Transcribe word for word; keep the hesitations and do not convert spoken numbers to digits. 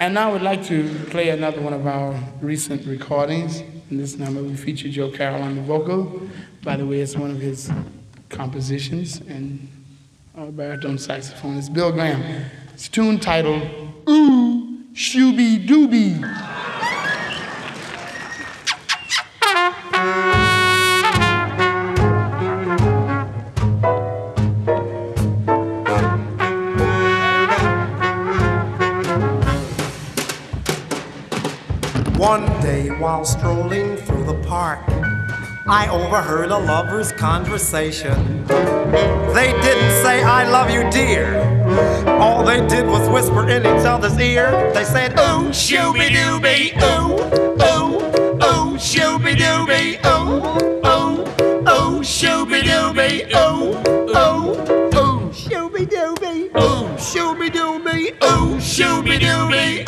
And now I would like to play another one of our recent recordings. In this number, we feature Joe Carroll on the vocal. By the way, it's one of his compositions, and our baritone saxophone is Bill Graham. It's a tune titled Ooh, Shooby Dooby. One day while strolling through the park, I overheard a lover's conversation. They didn't say, I love you, dear. All they did was whisper in each other's ear. They said, ooh, shooby-dooby, ooh, ooh, ooh, shooby-dooby, ooh, ooh, ooh, shooby-dooby, ooh, ooh, ooh, shooby-dooby, ooh, shooby-dooby, ooh, shooby-dooby.